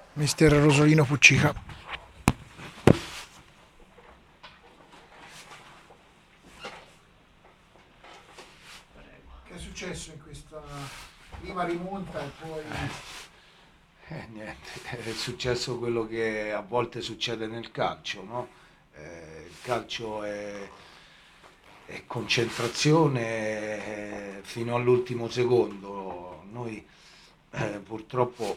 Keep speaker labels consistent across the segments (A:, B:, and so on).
A: Mister Rosolino Puccica. Che è successo in questa prima rimonta e poi...
B: Niente, è successo quello che a volte succede nel calcio, no? Il calcio è concentrazione fino all'ultimo secondo. Noi purtroppo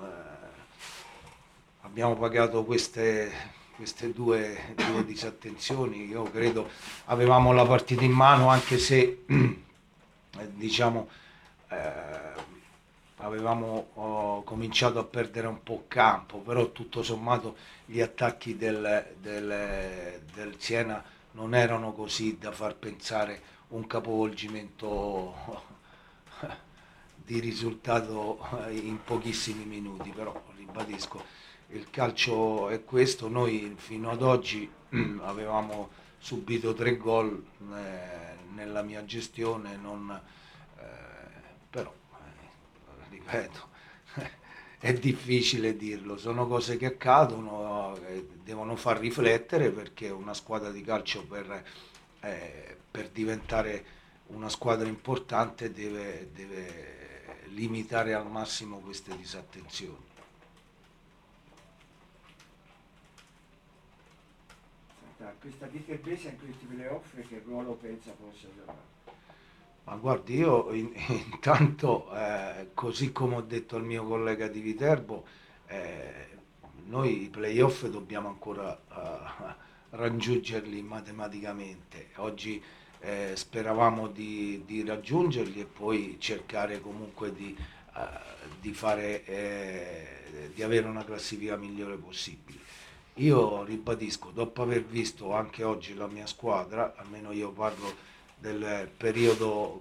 B: abbiamo pagato queste due disattenzioni. Io credo avevamo la partita in mano, anche se diciamo eh, avevamo cominciato a perdere un po' campo, però tutto sommato gli attacchi del Siena non erano così da far pensare un capovolgimento di risultato in pochissimi minuti, però ribadisco, il calcio è questo, noi fino ad oggi avevamo subito 3 gol nella mia gestione, però ripeto, è difficile dirlo, sono cose che accadono, devono far riflettere perché una squadra di calcio per diventare una squadra importante deve limitare al massimo queste disattenzioni.
C: Senta, questa Viterbese in questi playoff che ruolo pensa possa giocare?
B: Ma guardi, io intanto, così come ho detto al mio collega di Viterbo, eh, noi i playoff dobbiamo ancora raggiungerli matematicamente. Oggi speravamo di raggiungerli e poi cercare comunque di avere una classifica migliore possibile. Io ribadisco, dopo aver visto anche oggi la mia squadra, almeno io parlo del periodo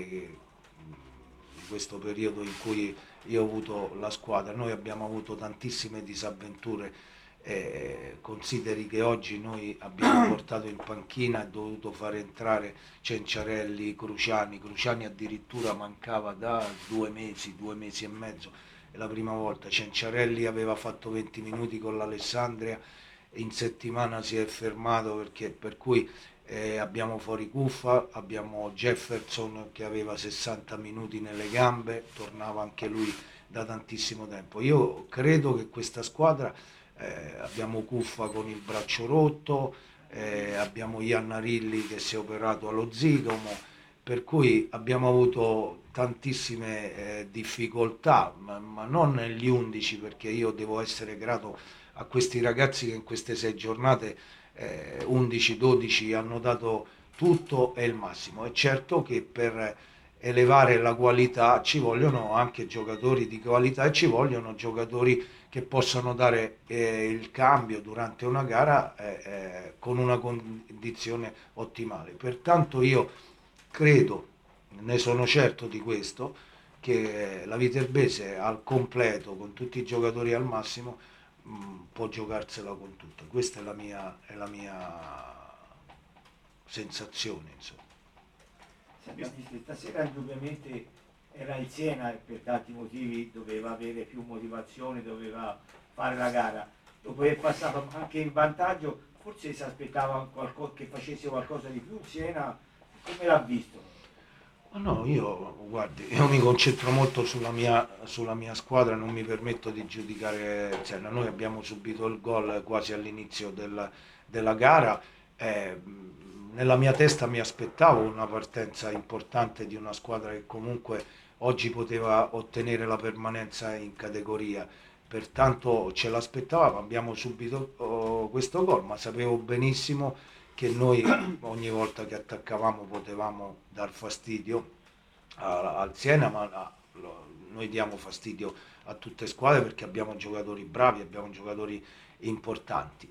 B: di questo periodo in cui io ho avuto la squadra, noi abbiamo avuto tantissime disavventure. Consideri che oggi noi abbiamo portato in panchina e dovuto fare entrare Cenciarelli, Cruciani addirittura mancava da 2 mesi, 2 mesi e mezzo, è la prima volta. Cenciarelli aveva fatto 20 minuti con l'Alessandria e in settimana si è fermato per cui abbiamo fuori Cuffa, abbiamo Jefferson che aveva 60 minuti nelle gambe, tornava anche lui da tantissimo tempo. Io credo che questa squadra, abbiamo Cuffa con il braccio rotto, abbiamo Iannarilli che si è operato allo zigomo, per cui abbiamo avuto tantissime difficoltà, ma non negli 11, perché io devo essere grato a questi ragazzi che in queste 6 giornate 11-12 hanno dato tutto e il massimo. È certo che per elevare la qualità ci vogliono anche giocatori di qualità e ci vogliono giocatori che possano dare il cambio durante una gara con una condizione ottimale. Pertanto io credo, ne sono certo di questo, che la Viterbese al completo, con tutti i giocatori al massimo, può giocarsela con tutto. Questa è la mia sensazione, insomma.
C: Senta, visto, stasera indubbiamente era il Siena e per tanti motivi doveva avere più motivazione, doveva fare la gara. Dopo aver passato anche in vantaggio, forse si aspettava che facesse qualcosa di più il Siena, come l'ha visto?
B: Ma no, io, guardi, io mi concentro molto sulla mia squadra, non mi permetto di giudicare, cioè, noi abbiamo subito il gol quasi all'inizio della gara, nella mia testa mi aspettavo una partenza importante di una squadra che comunque oggi poteva ottenere la permanenza in categoria, pertanto ce l'aspettavamo, abbiamo subito questo gol, ma sapevo benissimo che noi ogni volta che attaccavamo potevamo dar fastidio al Siena, ma noi diamo fastidio a tutte le squadre perché abbiamo giocatori bravi, abbiamo giocatori importanti,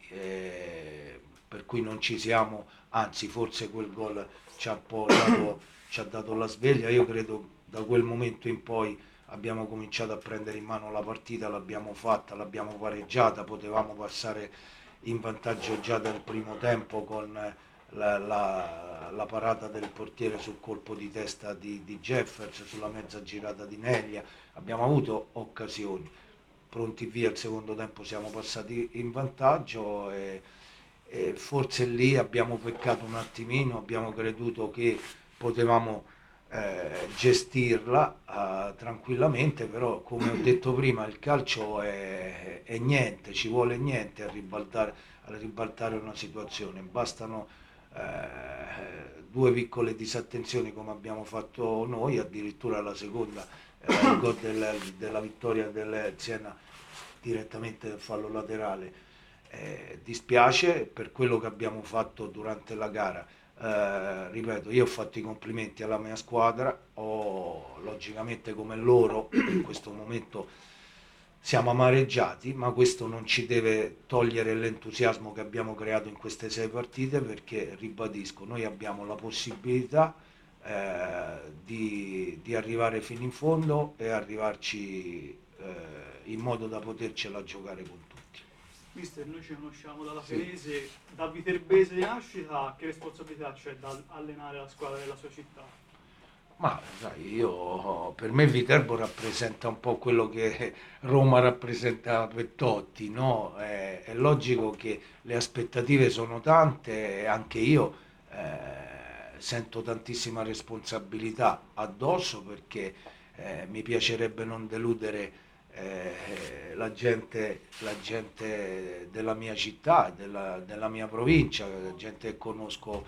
B: per cui non ci siamo, anzi forse quel gol ci ha un po' ci ha dato la sveglia. Io credo da quel momento in poi abbiamo cominciato a prendere in mano la partita, l'abbiamo fatta, l'abbiamo pareggiata, potevamo passare in vantaggio già dal primo tempo con la parata del portiere sul colpo di testa di Jeffers, sulla mezza girata di Neglia, abbiamo avuto occasioni. pronti via, il secondo tempo siamo passati in vantaggio e forse lì abbiamo peccato un attimino, abbiamo creduto che potevamo gestirla tranquillamente, però come ho detto prima il calcio è niente, ci vuole niente a ribaltare una situazione, bastano due piccole disattenzioni come abbiamo fatto noi, addirittura la seconda, il gol della vittoria del Siena direttamente dal fallo laterale. Dispiace per quello che abbiamo fatto durante la gara. Ripeto, io ho fatto i complimenti alla mia squadra, logicamente come loro in questo momento siamo amareggiati, ma questo non ci deve togliere l'entusiasmo che abbiamo creato in queste 6 partite, perché ribadisco, noi abbiamo la possibilità di arrivare fino in fondo e arrivarci in modo da potercela giocare con tutti.
D: Mister, noi ci conosciamo dalla
B: Sì.
D: Ferese, da viterbese di nascita, che responsabilità c'è da allenare la squadra della sua città?
B: Ma sai, per me Viterbo rappresenta un po' quello che Roma rappresenta per Totti, no? È logico che le aspettative sono tante e anche io sento tantissima responsabilità addosso, perché mi piacerebbe non deludere la gente della mia città, della mia provincia, la gente che conosco.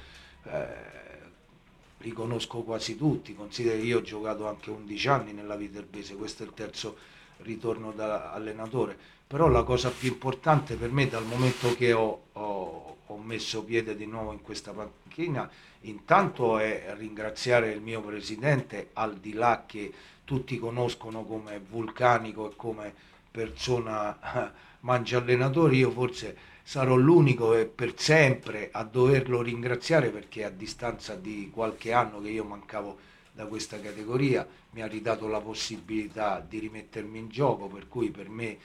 B: Li conosco quasi tutti, consideri che io ho giocato anche 11 anni nella Viterbese, questo è il terzo ritorno da allenatore, però la cosa più importante per me dal momento che ho messo piede di nuovo in questa panchina, intanto è ringraziare il mio presidente, al di là che tutti conoscono come vulcanico e come persona mangia allenatori, io forse sarò l'unico e per sempre a doverlo ringraziare, perché a distanza di qualche anno che io mancavo da questa categoria mi ha ridato la possibilità di rimettermi in gioco, per cui per me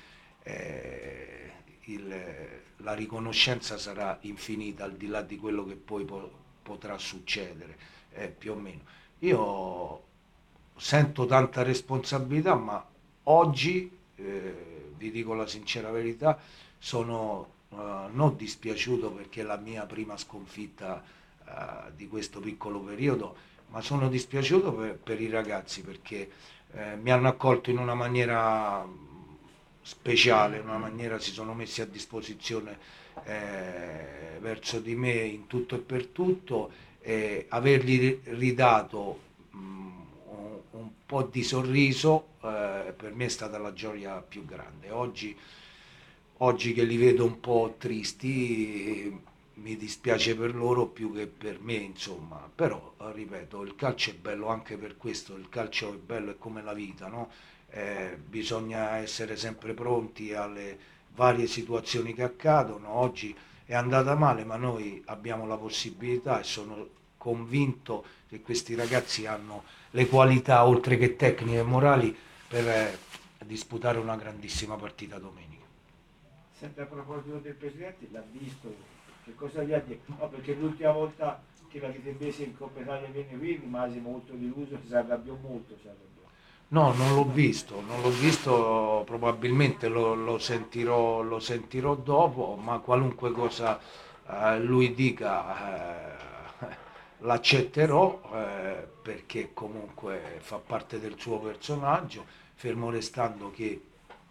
B: la riconoscenza sarà infinita, al di là di quello che poi potrà succedere, più o meno. Io sento tanta responsabilità, ma oggi, vi dico la sincera verità, sono non dispiaciuto perché è la mia prima sconfitta di questo piccolo periodo, ma sono dispiaciuto per i ragazzi, perché mi hanno accolto in una maniera speciale, in una maniera si sono messi a disposizione verso di me in tutto e per tutto, e avergli ridato un po' di sorriso per me è stata la gioia più grande. Oggi che li vedo un po' tristi, mi dispiace per loro più che per me, insomma, però ripeto, il calcio è bello anche per questo, il calcio è bello, è come la vita, no? Bisogna essere sempre pronti alle varie situazioni che accadono. Oggi è andata male, ma noi abbiamo la possibilità, e sono convinto che questi ragazzi hanno le qualità, oltre che tecniche e morali, per disputare una grandissima partita domenica.
C: Sempre a proposito del presidente, l'ha visto, che cosa gli ha detto? No, perché l'ultima volta che la Viterbese in Coppa Italia venne qui rimase molto deluso, si arrabbiò molto, si arrabbiò.
B: No, non l'ho visto, probabilmente lo sentirò dopo, ma qualunque cosa lui dica l'accetterò, perché comunque fa parte del suo personaggio, fermo restando che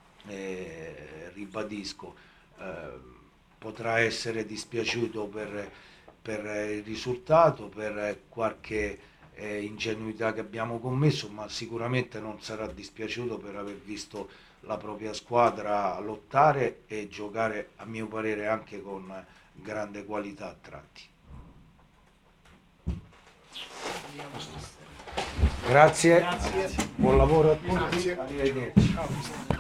B: ribadisco, potrà essere dispiaciuto per il risultato, per qualche ingenuità che abbiamo commesso, ma sicuramente non sarà dispiaciuto per aver visto la propria squadra lottare e giocare, a mio parere, anche con grande qualità a tratti. Grazie, buon lavoro a tutti,
A: Grazie.
B: arrivederci.
A: Ciao.